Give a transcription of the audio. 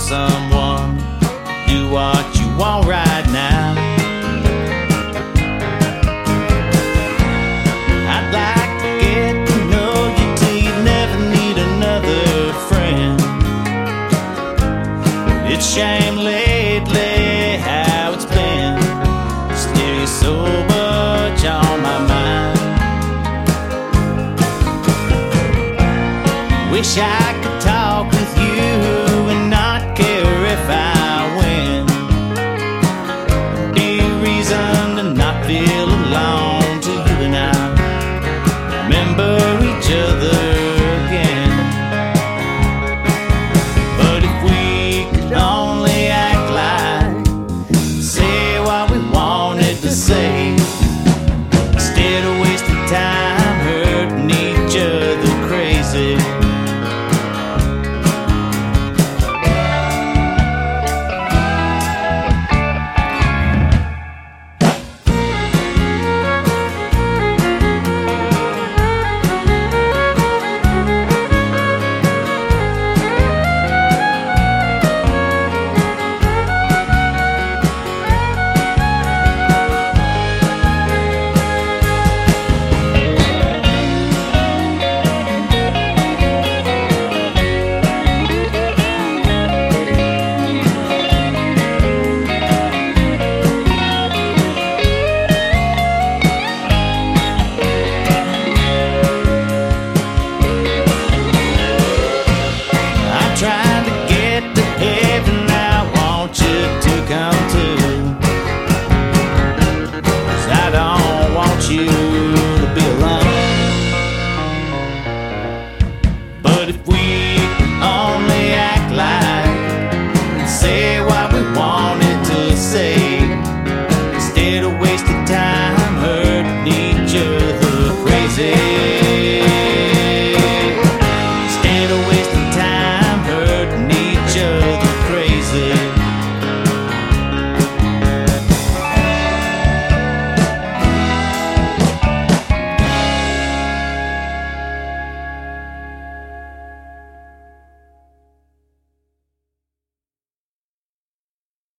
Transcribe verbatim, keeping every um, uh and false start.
someone, do what you want right now. I'd like to get to know you till you never need another friend. It's shame lately how it's been. Still so much on my mind. Wish I could talk with you and not care if I win. Be a reason to not feel alone till you and I remember each other again. But if we could only act like, say what we wanted to say, instead of wasting time hurting each other crazy. Trying to get to heaven, I want you to come too. 'Cause I don't want you to be alone. But if we could only act like and say what we wanted to say, instead of wasting